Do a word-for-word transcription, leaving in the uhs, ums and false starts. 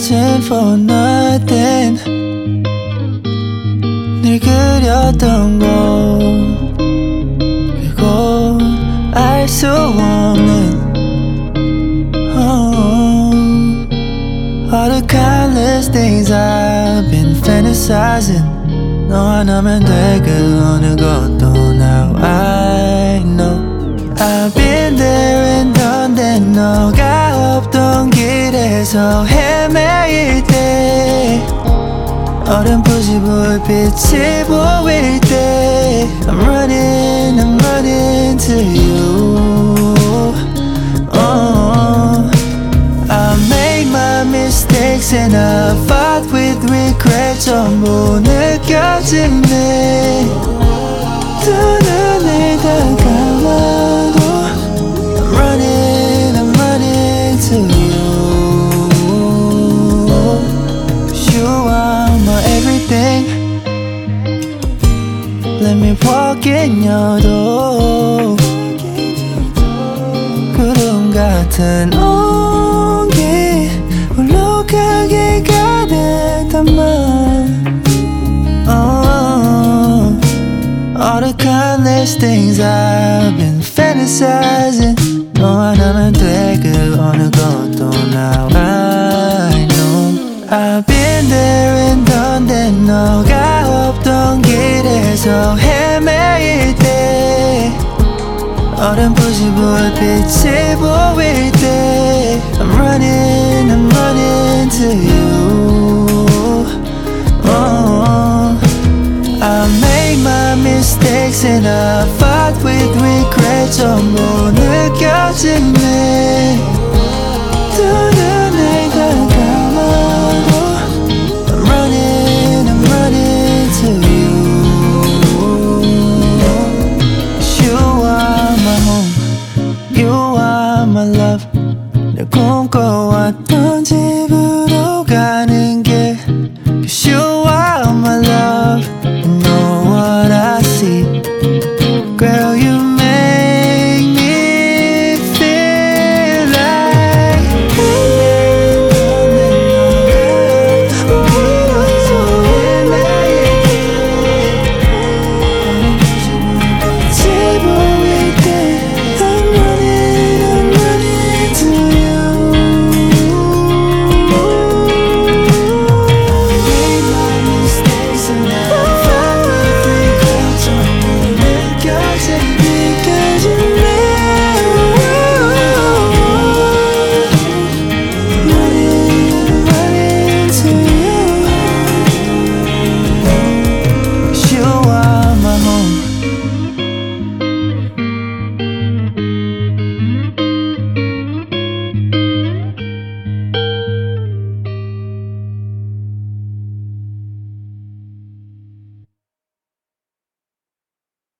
wasn't for nothing. 늘 그렸던 곳 그곳 알 수 없는 oh, all the countless things I've been fantasizing. 너 하나면 돼 그 어느 것도 now I know. I've been there and done that. 너가 없던 길에서 헤매일 때 어렴풋이 불빛이 보일 때 I'm running, I'm running to you. oh, I made my mistakes and I fought with regret. 전부 느껴지네. 두 눈을 다 감아도 I'm running, I'm running to you. You are my everything. Let me walk in your door. 구름 같은 온기 울lok하게 가득 담아. Oh, all the countless things I've been fantasizing. 너 하나면 돼 그 어느 것도 now I know. I've been there and done that. 너가 없던 길에서 헤매일 때 어렴풋이 불빛이 보일 때 I'm running, I'm running to you.